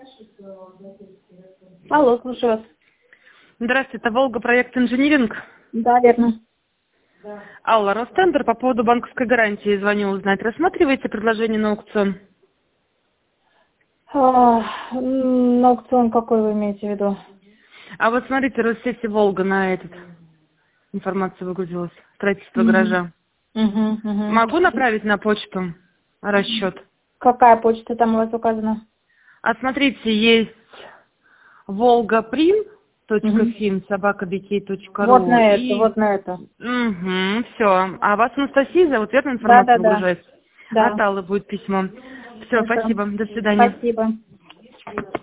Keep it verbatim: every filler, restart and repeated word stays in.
Алло, слушаю вас. Здравствуйте, это Волга, проект инжиниринг. Да, верно. Алла, Ростендер, по поводу банковской гарантии звоню узнать. Рассматриваете предложение на аукцион? А, м, на аукцион какой вы имеете в виду? А вот смотрите, Россети Волга на этот информацию выгрузилась. Строительство Мгм. гаража. Мгм, мгм. Могу направить на почту расчет? Какая почта там у вас указана? А смотрите, есть волгаприн точка Мгм. фин собака бикей точка Вот ру на это, и... вот на это. Угу, все. А вас Анастасия зовут, верно, Да, да, информация да. выгружается? Да. От Аллы будет письмо. Все, Хорошо. спасибо, до свидания. Спасибо.